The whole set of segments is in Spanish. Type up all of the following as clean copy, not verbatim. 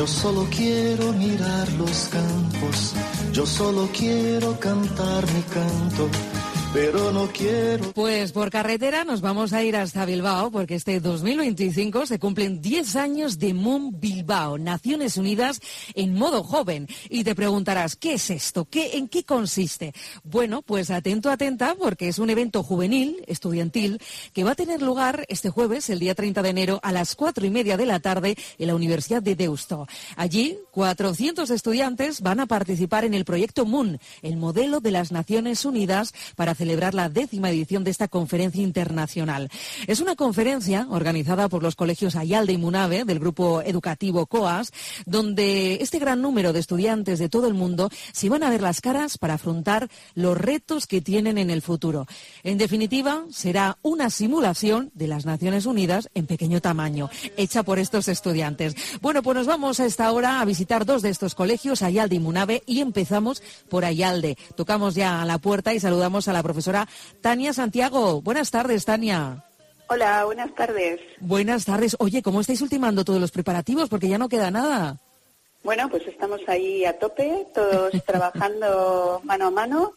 Yo solo quiero mirar los campos, yo solo quiero cantar mi canto, pero no quiero... Pues por carretera nos vamos a ir hasta Bilbao, porque este 2025 se cumplen 10 años de MUN Bilbao, Naciones Unidas en modo joven. Y te preguntarás, ¿qué es esto? ¿En qué consiste? Bueno, pues atento, atenta, porque es un evento juvenil, estudiantil, que va a tener lugar este jueves, el día 30 de enero, a las 4:30 de la tarde en la Universidad de Deusto. Allí, 400 estudiantes van a participar en el proyecto MUN, el modelo de las Naciones Unidas, para celebrar la 10ª edición de esta conferencia internacional. Es una conferencia organizada por los colegios Ayalde y Munave, del grupo educativo COAS, donde este gran número de estudiantes de todo el mundo se van a ver las caras para afrontar los retos que tienen en el futuro. En definitiva, será una simulación de las Naciones Unidas en pequeño tamaño, hecha por estos estudiantes. Bueno, pues nos vamos a esta hora a visitar 2 de estos colegios, Ayalde y Munave, y empezamos por Ayalde. Tocamos ya a la puerta y saludamos a la profesora Tania Santiago. Buenas tardes, Tania. Hola, buenas tardes. Buenas tardes. Oye, ¿cómo estáis ultimando todos los preparativos? Porque ya no queda nada. Bueno, pues estamos ahí a tope, todos trabajando mano a mano.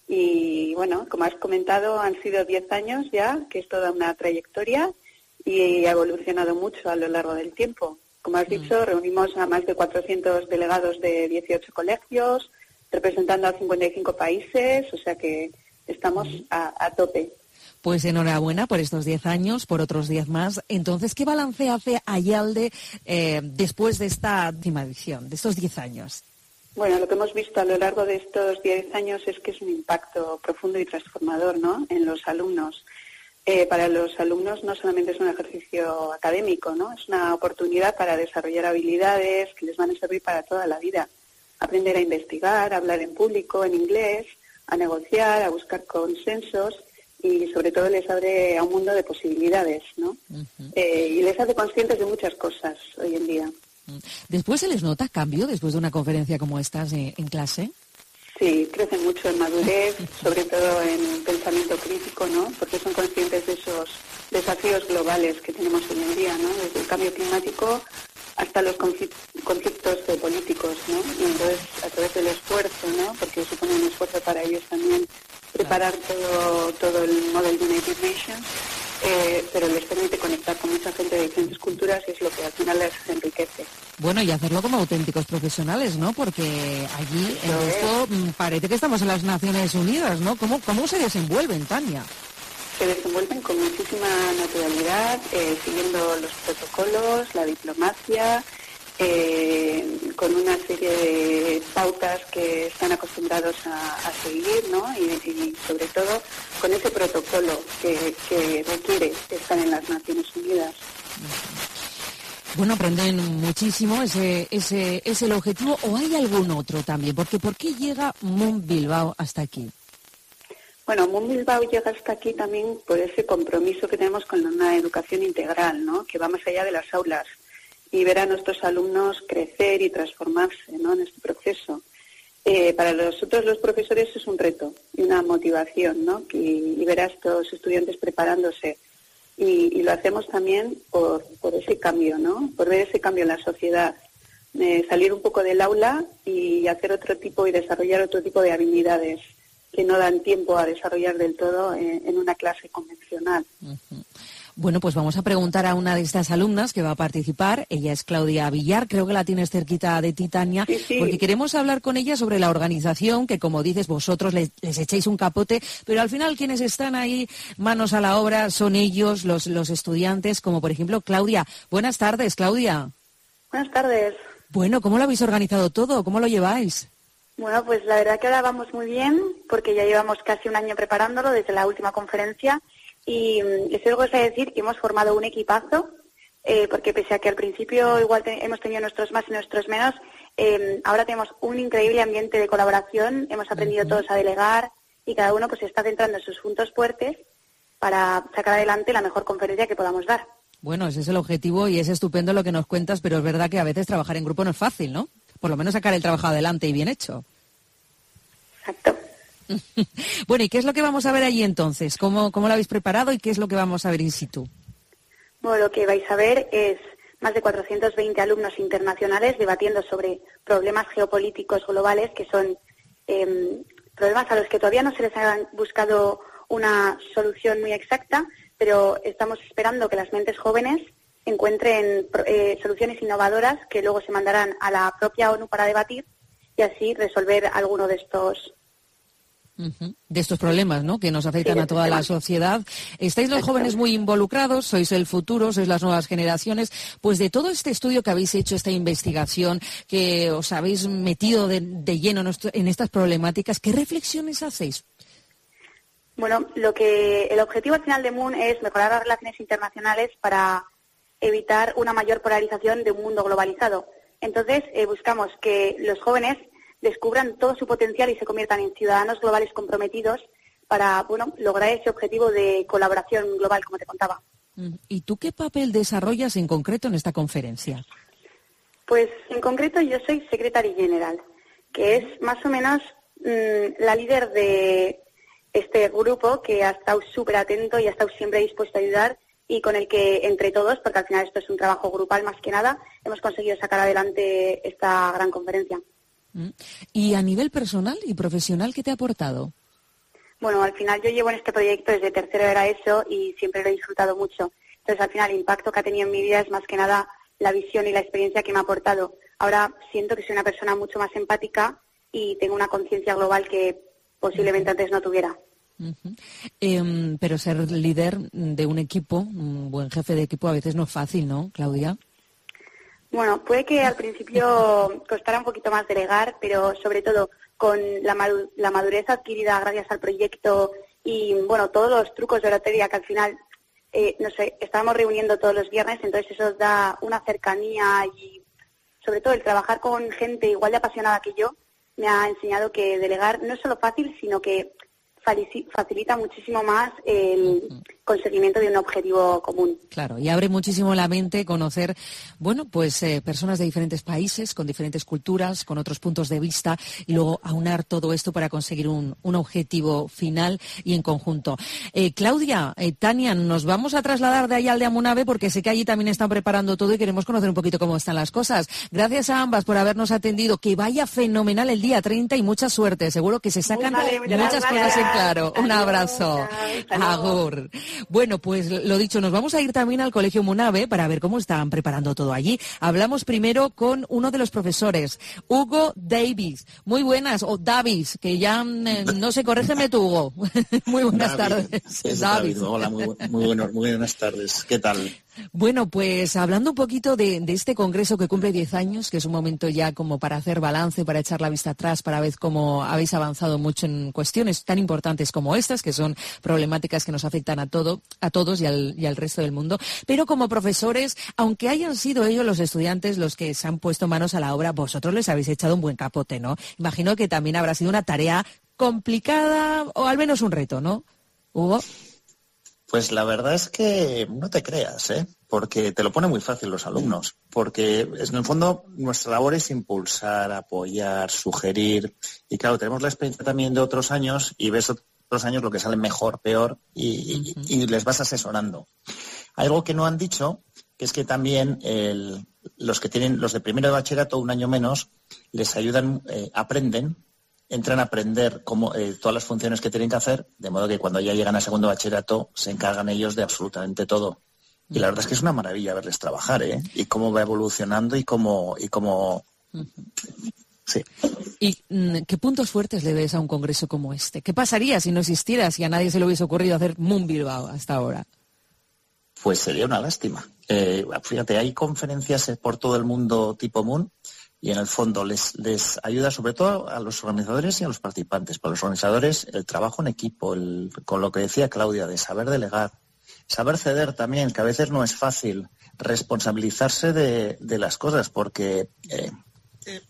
Y bueno, como has comentado, han sido 10 años ya, que es toda una trayectoria y ha evolucionado mucho a lo largo del tiempo. Como has dicho, reunimos a más de 400 delegados de 18 colegios, representando a 55 países, o sea que estamos a tope. Pues enhorabuena por estos 10 años, por otros 10 más. Entonces, ¿qué balance hace Ayalde después de esta última edición, de estos 10 años? Bueno, lo que hemos visto a lo largo de estos 10 años es que es un impacto profundo y transformador, ¿no?, en los alumnos. Para los alumnos no solamente es un ejercicio académico, ¿no?, es una oportunidad para desarrollar habilidades que les van a servir para toda la vida. Aprender a investigar, a hablar en público, en inglés, a negociar, a buscar consensos y sobre todo les abre a un mundo de posibilidades, ¿no? Y les hace conscientes de muchas cosas hoy en día. ¿Después se les nota cambio después de una conferencia como esta en clase? Sí, crecen mucho en madurez, sobre todo en pensamiento crítico, ¿no? Porque son conscientes de esos desafíos globales que tenemos hoy en día, ¿no? Desde el cambio climático hasta los conflictos políticos, ¿no? Y entonces, a través del esfuerzo, ¿no?, porque supone un esfuerzo para ellos también preparar todo el Model United Nations, pero les permite conectar con mucha gente de diferentes culturas y es lo que al final les enriquece. Bueno, y hacerlo como auténticos profesionales, ¿no? Porque allí en esto parece que estamos en las Naciones Unidas, ¿no? ¿Cómo se desenvuelven, Tania? Se desenvuelven con muchísima naturalidad, siguiendo los protocolos, la diplomacia, con una serie de pautas que están acostumbrados a seguir, ¿no? Y sobre todo con ese protocolo que requiere estar en las Naciones Unidas. Bueno, aprenden muchísimo, ese es el objetivo, ¿o hay algún otro también? Porque ¿por qué llega MUN Bilbao hasta aquí? Bueno, MUN Bilbao llega hasta aquí también por ese compromiso que tenemos con una educación integral, ¿no?, que va más allá de las aulas y ver a nuestros alumnos crecer y transformarse, ¿no?, en este proceso. Para nosotros los profesores es un reto y una motivación, ¿no?, y ver a estos estudiantes preparándose. Y lo hacemos también por ese cambio, ¿no?, por ver ese cambio en la sociedad, salir un poco del aula y hacer otro tipo y desarrollar otro tipo de habilidades que no dan tiempo a desarrollar del todo en una clase convencional. Bueno, pues vamos a preguntar a una de estas alumnas que va a participar. Ella es Claudia Villar, creo que la tienes cerquita de ti, Tania, sí. Porque queremos hablar con ella sobre la organización, que como dices, vosotros les echáis un capote, pero al final quienes están ahí manos a la obra son ellos, los estudiantes, como por ejemplo Claudia. Buenas tardes, Claudia. Buenas tardes. Bueno, ¿cómo lo habéis organizado todo? ¿Cómo lo lleváis? Bueno, pues la verdad que ahora vamos muy bien, porque ya llevamos casi un año preparándolo desde la última conferencia. Y les tengo que decir que hemos formado un equipazo, porque pese a que al principio igual hemos tenido nuestros más y nuestros menos, ahora tenemos un increíble ambiente de colaboración, hemos aprendido todos a delegar y cada uno pues se está centrando en sus puntos fuertes para sacar adelante la mejor conferencia que podamos dar. Bueno, ese es el objetivo y es estupendo lo que nos cuentas, pero es verdad que a veces trabajar en grupo no es fácil, ¿no? Por lo menos sacar el trabajo adelante y bien hecho. Exacto. Bueno, ¿y qué es lo que vamos a ver allí entonces? ¿Cómo lo habéis preparado y qué es lo que vamos a ver in situ? Bueno, lo que vais a ver es más de 420 alumnos internacionales debatiendo sobre problemas geopolíticos globales que son problemas a los que todavía no se les ha buscado una solución muy exacta, pero estamos esperando que las mentes jóvenes encuentren soluciones innovadoras que luego se mandarán a la propia ONU para debatir y así resolver alguno de estos problemas, ¿no?, que nos afectan a toda la sociedad. Estáis los jóvenes muy involucrados, sois el futuro, sois las nuevas generaciones. Pues de todo este estudio que habéis hecho, esta investigación, que os habéis metido de lleno en estas problemáticas, ¿qué reflexiones hacéis? Bueno, el objetivo al final de Moon es mejorar las relaciones internacionales para evitar una mayor polarización de un mundo globalizado. Entonces, buscamos que los jóvenes descubran todo su potencial y se conviertan en ciudadanos globales comprometidos para, lograr ese objetivo de colaboración global, como te contaba. ¿Y tú qué papel desarrollas en concreto en esta conferencia? Pues, en concreto, yo soy Secretary General, que es más o menos la líder de este grupo que ha estado súper atento y ha estado siempre dispuesto a ayudar y con el que, entre todos, porque al final esto es un trabajo grupal más que nada, hemos conseguido sacar adelante esta gran conferencia. ¿Y a nivel personal y profesional qué te ha aportado? Bueno, al final yo llevo en este proyecto desde tercero de la ESO y siempre lo he disfrutado mucho. Entonces, al final, el impacto que ha tenido en mi vida es más que nada la visión y la experiencia que me ha aportado. Ahora siento que soy una persona mucho más empática y tengo una conciencia global que posiblemente antes no tuviera. Pero ser líder de un equipo, un buen jefe de equipo, a veces no es fácil, ¿no, Claudia? Bueno, puede que al principio costara un poquito más delegar, pero sobre todo con la madurez adquirida gracias al proyecto y, todos los trucos de oratoria que al final, estábamos reuniendo todos los viernes, entonces eso da una cercanía y, sobre todo, el trabajar con gente igual de apasionada que yo me ha enseñado que delegar no es solo fácil, sino que facilita muchísimo más el conseguimiento de un objetivo común. Claro, y abre muchísimo la mente conocer, personas de diferentes países, con diferentes culturas, con otros puntos de vista, y luego aunar todo esto para conseguir un objetivo final y en conjunto. Claudia, Tania, nos vamos a trasladar de allá al de Amunave porque sé que allí también están preparando todo y queremos conocer un poquito cómo están las cosas. Gracias a ambas por habernos atendido. Que vaya fenomenal el día 30 y mucha suerte. Seguro que se sacan muchas cosas en claro. Un abrazo. Agur. Bueno, pues lo dicho, nos vamos a ir también al Colegio Munave para ver cómo están preparando todo allí. Hablamos primero con uno de los profesores, Hugo Davis. Muy buenas, o Davis, que ya no sé, corrígeme tú, Hugo. Muy buenas tardes. David. Hola, muy buenas tardes. ¿Qué tal? Bueno, pues hablando un poquito de este congreso que cumple 10 años, que es un momento ya como para hacer balance, para echar la vista atrás, para ver cómo habéis avanzado mucho en cuestiones tan importantes como estas, que son problemáticas que nos afectan a todos y al resto del mundo. Pero como profesores, aunque hayan sido ellos los estudiantes los que se han puesto manos a la obra, vosotros les habéis echado un buen capote, ¿no? Imagino que también habrá sido una tarea complicada o al menos un reto, ¿no, Hugo? Pues la verdad es que no te creas, porque te lo pone muy fácil los alumnos, porque en el fondo nuestra labor es impulsar, apoyar, sugerir, y claro, tenemos la experiencia también de otros años y ves otros años lo que sale mejor, peor, y les vas asesorando. Algo que no han dicho, que es que también los de primero de bachillerato, un año menos, les ayudan, aprenden, entran a aprender todas las funciones que tienen que hacer, de modo que cuando ya llegan a segundo bachillerato se encargan ellos de absolutamente todo. Y la verdad es que es una maravilla verles trabajar, y cómo va evolucionando y cómo... Sí. ¿Y qué puntos fuertes le ves a un congreso como este? ¿Qué pasaría si no existiera, si a nadie se le hubiese ocurrido hacer Moon Bilbao hasta ahora? Pues sería una lástima. Fíjate, hay conferencias por todo el mundo tipo Moon, y en el fondo les ayuda sobre todo a los organizadores y a los participantes. Para los organizadores, el trabajo en equipo, con lo que decía Claudia, de saber delegar, saber ceder también, que a veces no es fácil, responsabilizarse de las cosas, porque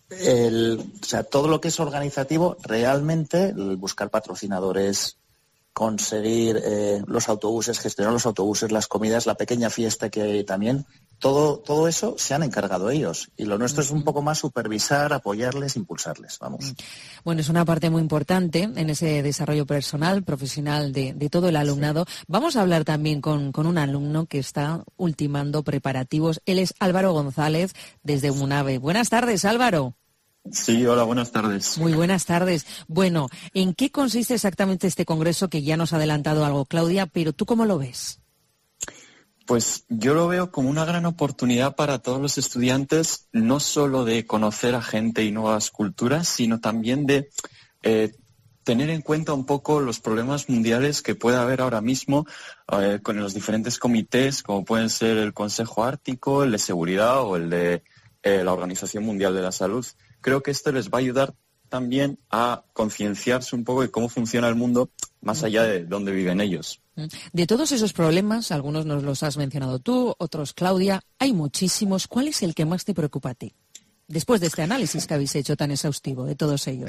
todo lo que es organizativo, realmente, el buscar patrocinadores, conseguir los autobuses, gestionar los autobuses, las comidas, la pequeña fiesta que hay también. Todo eso se han encargado ellos. Y lo nuestro es un poco más supervisar, apoyarles, impulsarles. Vamos. Bueno, es una parte muy importante en ese desarrollo personal, profesional de todo el alumnado. Vamos a hablar también con un alumno que está ultimando preparativos. Él es Álvaro González, desde Umunave. Buenas tardes, Álvaro. Sí, hola, buenas tardes. Muy buenas tardes. Bueno, ¿en qué consiste exactamente este congreso que ya nos ha adelantado algo, Claudia? Pero ¿tú cómo lo ves? Pues yo lo veo como una gran oportunidad para todos los estudiantes, no solo de conocer a gente y nuevas culturas, sino también de tener en cuenta un poco los problemas mundiales que puede haber ahora mismo con los diferentes comités, como pueden ser el Consejo Ártico, el de Seguridad o el de la Organización Mundial de la Salud. Creo que esto les va a ayudar también a concienciarse un poco de cómo funciona el mundo más allá de dónde viven ellos. De todos esos problemas, algunos nos los has mencionado tú, otros Claudia, hay muchísimos. ¿Cuál es el que más te preocupa a ti? Después de este análisis que habéis hecho tan exhaustivo de todos ellos.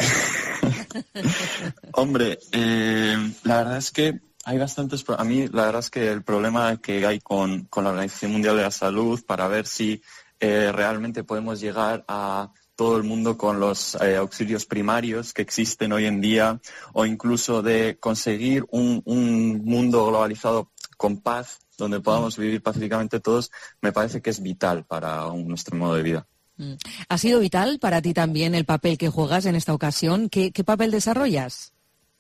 Hombre, la verdad es que hay bastantes... A mí la verdad es que el problema que hay con la Organización Mundial de la Salud para ver si realmente podemos llegar a todo el mundo con los auxilios primarios que existen hoy en día, o incluso de conseguir un mundo globalizado con paz, donde podamos vivir pacíficamente todos, me parece que es vital para nuestro modo de vida. ¿Ha sido vital para ti también el papel que juegas en esta ocasión? ¿Qué papel desarrollas?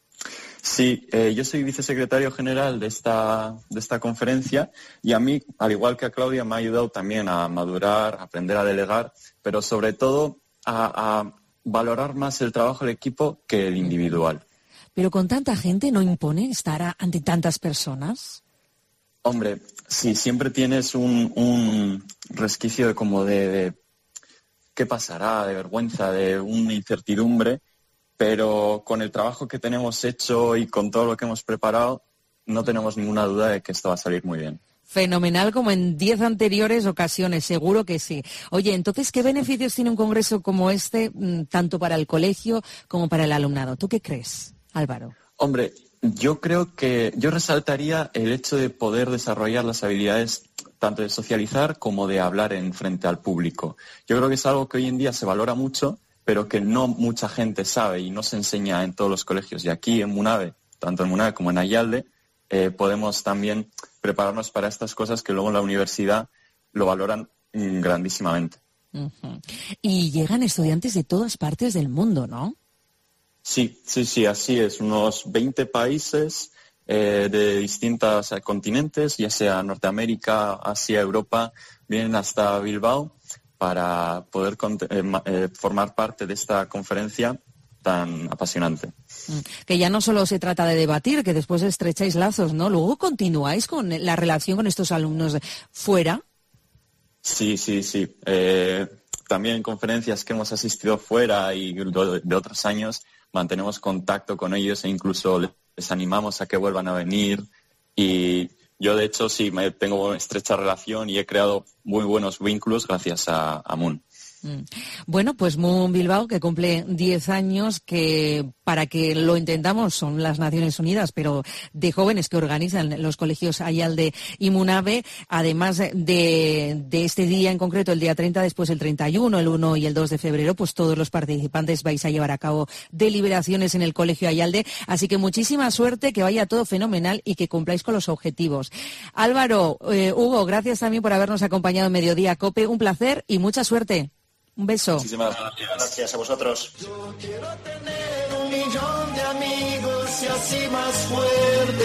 Sí, yo soy vicesecretario general de esta conferencia y a mí, al igual que a Claudia, me ha ayudado también a madurar, a aprender a delegar, pero sobre todo a valorar más el trabajo del equipo que el individual. Pero con tanta gente, ¿no impone estar ante tantas personas? Hombre, sí, siempre tienes un resquicio de qué pasará, de vergüenza, de una incertidumbre, pero con el trabajo que tenemos hecho y con todo lo que hemos preparado, no tenemos ninguna duda de que esto va a salir muy bien. Fenomenal, como en 10 anteriores ocasiones, seguro que sí. Oye, entonces, ¿qué beneficios tiene un congreso como este, tanto para el colegio como para el alumnado? ¿Tú qué crees, Álvaro? Hombre, yo creo que yo resaltaría el hecho de poder desarrollar las habilidades tanto de socializar como de hablar en frente al público. Yo creo que es algo que hoy en día se valora mucho, pero que no mucha gente sabe y no se enseña en todos los colegios. Y aquí en Munave, tanto en Munave como en Ayalde, podemos también prepararnos para estas cosas que luego en la universidad lo valoran grandísimamente. Uh-huh. Y llegan estudiantes de todas partes del mundo, ¿no? Sí, así es. Unos 20 países de distintos continentes, ya sea Norteamérica, Asia, Europa, vienen hasta Bilbao para poder formar parte de esta conferencia tan apasionante. Que ya no solo se trata de debatir, que después estrecháis lazos, ¿no? Luego continuáis con la relación con estos alumnos fuera. Sí. También en conferencias que hemos asistido fuera y de otros años mantenemos contacto con ellos e incluso les animamos a que vuelvan a venir. Y yo, de hecho, sí, tengo estrecha relación y he creado muy buenos vínculos gracias a MUN. Bueno, pues MUN Bilbao, que cumple 10 años, que para que lo entendamos son las Naciones Unidas, pero de jóvenes que organizan los colegios Ayalde y Munave, además de este día en concreto, el día 30, después el 31, el 1 y el 2 de febrero, pues todos los participantes vais a llevar a cabo deliberaciones en el colegio Ayalde, así que muchísima suerte, que vaya todo fenomenal y que cumpláis con los objetivos. Álvaro, Hugo, gracias también por habernos acompañado en Mediodía COPE, un placer y mucha suerte. Un beso. Muchísimas gracias. Gracias a vosotros. Yo quiero tener 1 millón de amigos y así más fuerte.